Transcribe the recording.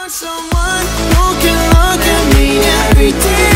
Someone who can look at me every day.